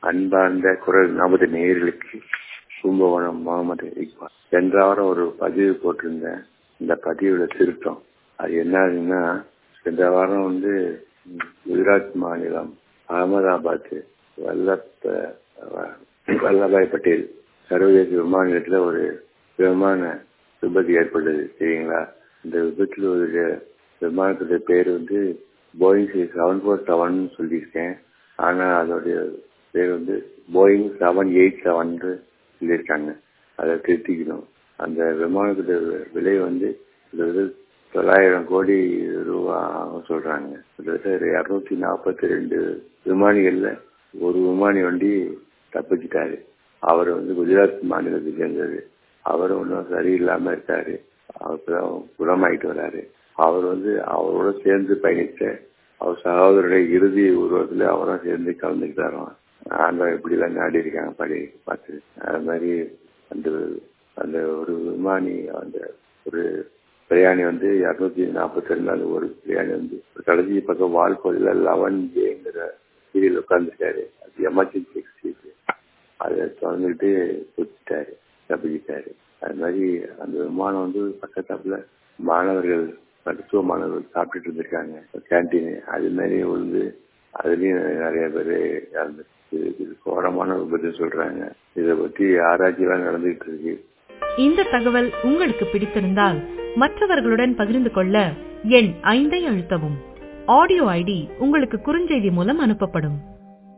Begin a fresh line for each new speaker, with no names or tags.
அன்பார்ந்த குரல் நமது நேயர்களுக்கு கும்பகோணம் முகமது இக்பால். சென்ற வாரம் ஒரு பதிவு போட்டிருந்தேன். இந்த பதிவுல திருத்தம். அது என்னதுன்னா, சென்ற வாரம் குஜராத் மாநிலம் அகமதாபாத் வல்லபாய் பட்டேல் சர்வதேச விமான நிலையத்துல ஒரு விமான விபத்து ஏற்பட்டது. சரிங்களா? இந்த விபத்துல ஒரு விமானத்துடைய பேர் போயிங் 747 சொல்லியிருக்கேன். ஆனா அதோடைய பேர் போயிங் 787 சொல்லியிருக்காங்க. அதை திருத்திக்கணும். அந்த விமானத்துடைய விலை 900 கோடி ரூபாய் சொல்றாங்க. 242 விமானிகள்ல ஒரு விமானி தப்பிச்சிட்டாரு. அவர் குஜராத் மாநிலத்தை சேர்ந்தது. அவர் ஒன்றும் சரியில்லாம இருக்காரு. அவருக்குதான் குணமாயிட்டு வராரு. அவர் அவரோட சேர்ந்து பயணித்த அவர் சகோதரருடைய இறுதி உருவத்துல அவரும் சேர்ந்து கலந்துக்கிட்டாராம். ஆண்டவன் எப்படி எல்லாம் நாடி இருக்காங்க பார்த்து. அது மாதிரி அந்த ஒரு விமானி ஒரு பிரயாணி 242 ஒரு பிரயாணி கடைசி பக்கம் வால்கோடியில 11Jங்கிற சீரியல் உட்கார்ந்துட்டாரு. அது எமர்ஜென்சி எக்ஸிட். அதை திறந்துட்டு குதிச்சிட்டாரு, தப்பிச்சிட்டாரு. அது மாதிரி அந்த விமானம் பக்கத்தாப்புல மாணவர்கள், மருத்துவ மாணவர்கள் சாப்பிட்டுட்டு இருந்திருக்காங்க கேன்டீன். அது மாதிரி அதுலயும் நிறைய பேரு கோரமான விபத்து சொல்றாங்க. இதை பத்தி ஆராய்ச்சி எல்லாம் நடந்துகிட்டு இருக்கு.
இந்த தகவல் உங்களுக்கு பிடித்திருந்தால் மற்றவர்களுடன் பகிர்ந்து கொள்ள எண் 5 அழுத்தவும். ஆடியோ ஐடி உங்களுக்கு குறுஞ்செய்தி மூலம் அனுப்பப்படும்.